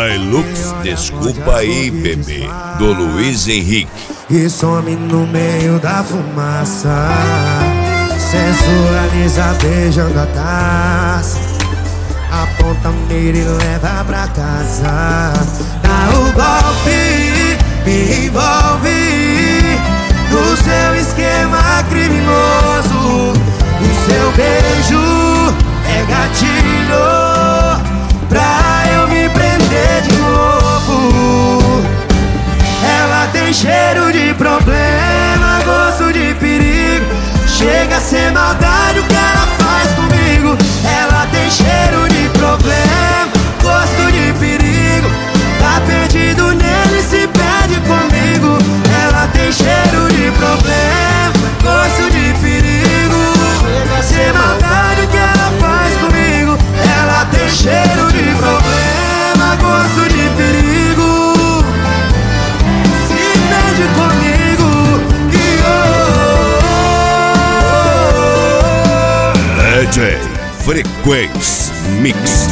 Hilux, desculpa aí, bebê, do Luiz Henrique. E some no meio da fumaça, sensualiza beijando a taça, aponta a mira e leva pra casa. Dá o golpe, me envolve no seu esquema criminoso. O seu beijo é gatilho pra eu me prender de novo. Ela tem cheiro de problema, gosto de perigo, chega a ser maldade o que ela faz comigo. Ela tem cheiro de problema, gosto de perigo, tá perdido nele, se perde comigo. Ela tem cheiro de problema, gosto de perigo, chega a ser maldade o que ela faz comigo. Ela tem cheiro de problema, gosto de perigo, se perde comigo. DJ Frequência Mix.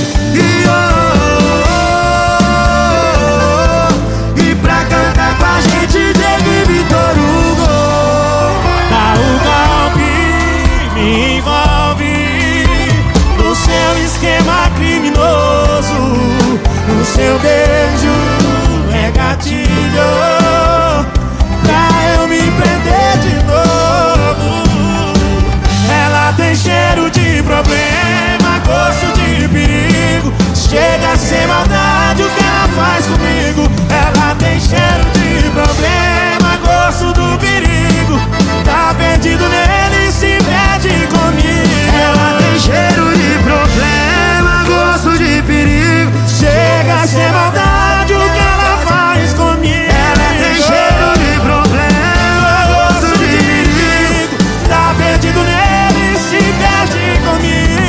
E pra cantar com a gente, Diego e Vitor Hugo. Dá o golpe, me envolve no seu esquema criminoso. O seu beijo é gatilho pra eu me prender de novo. Ela tem cheiro de problema, gosto de perigo, chega a ser maldade o que ela faz comigo. Ela tem cheiro de problema, gosto do perigo, tá perdido nele, se perde comigo. Ela tem cheiro de problema, gosto de perigo, Chega a ser maldade o que ela faz comigo. ela tem cheiro de problema, gosto de perigo, Tá perdido nele, se perde comigo.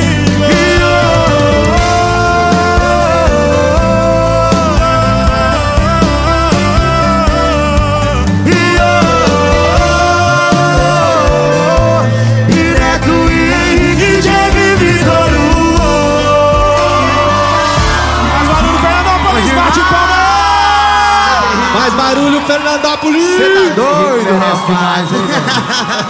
Direto e Henrique, Diego e Vitor Hugo. Mais barulho, Fernandópolis, bate palma. Mais barulho, Fernandópolis! Cê tá doido, rapaz?